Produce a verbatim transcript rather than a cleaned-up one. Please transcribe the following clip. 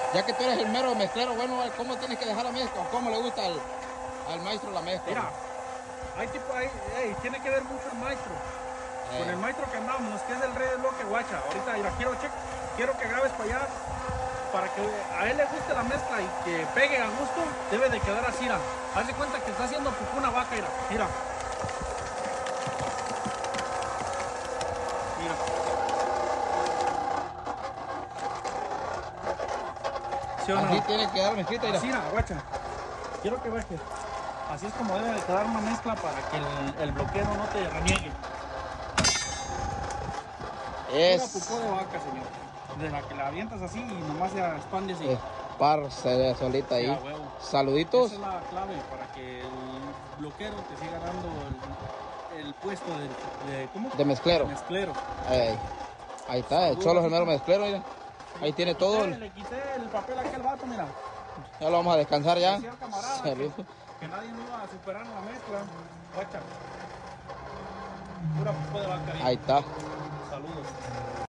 Ya que tú eres el mero mezclero, bueno, ¿cómo tienes que dejar la mezcla? ¿Cómo le gusta al, al maestro la mezcla? Mira, hay tipo, hay, hey, tiene que ver mucho el maestro. Eh. Con el maestro que andamos, que es el rey del bloque, guacha. Ahorita, mira, quiero, check, quiero que grabes para allá, para que a él le guste la mezcla y que pegue a gusto, debe de quedar así, mira. Haz de cuenta que está haciendo pupú una vaca, mira, mira. Mira. ¿Sí o no? Así tiene que quedar mezclita, mira. Así, mira, guacha. Quiero que veas que así es como debe de quedar una mezcla para que el, el bloqueo no te reniegue. Es... Pura popó de vaca, señor. De la que la avientas así y nomás se expande así. Eh, parce solita ahí. Ya, huevo. Saluditos. Esa es la clave para que el bloquero te siga dando el, el puesto de, de, ¿cómo? De mezclero. De mezclero. Ey, ahí está, el Cholo es el mero mezclero, mira. Ahí tiene todo. Le, le quité el papel a aquel vato, mira. Ya lo vamos a descansar ya. Decía el camarada que, que nadie me iba a superar en la mezcla. Guacha. Pura popó de vaca ahí. Ahí está. Saludos.